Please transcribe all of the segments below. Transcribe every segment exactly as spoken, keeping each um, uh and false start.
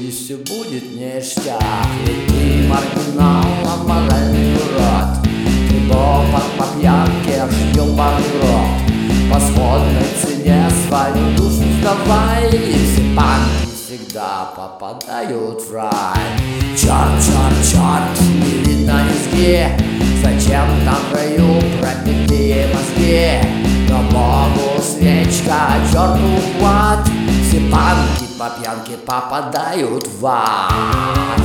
и все будет ништяк. Ведь ты маргинал, аморальный урод, ты бомба по пьянке, ёбаный рот. По сходной цене свою душу сдавай, и все панки всегда попадают в рай. Черт, черт, черт, не видно низги, зачем там в раю пропитые мозги? Но Богу свечка, черту хват, все панки по пьянке попадают в ад.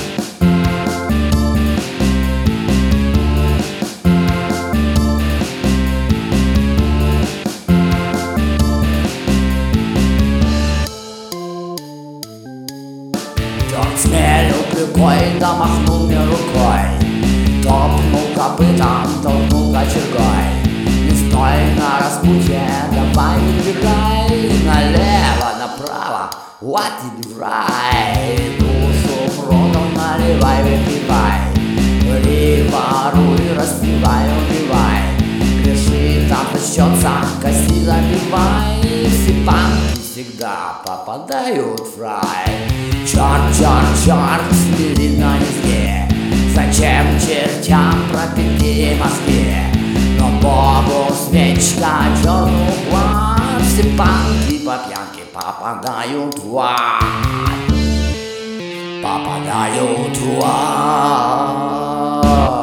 Тот смелил клюкой, да махнул мне рукой, топнул копытом, толкнул кочергой. Не стой на распутье, давай выбирай, налево, направо, вот тебе рай. Душу продал, наливай, выпивай, бери, воруй, распивай, убивай. Греши, там начнется, кости забивай. Все панки всегда попадают в рай. Черт, черт, черт, смели на низге, зачем чертям пропитые мозги? Но Богу свечка, черну хват, все панки по пьянке попадают в ад. Попадают в ад.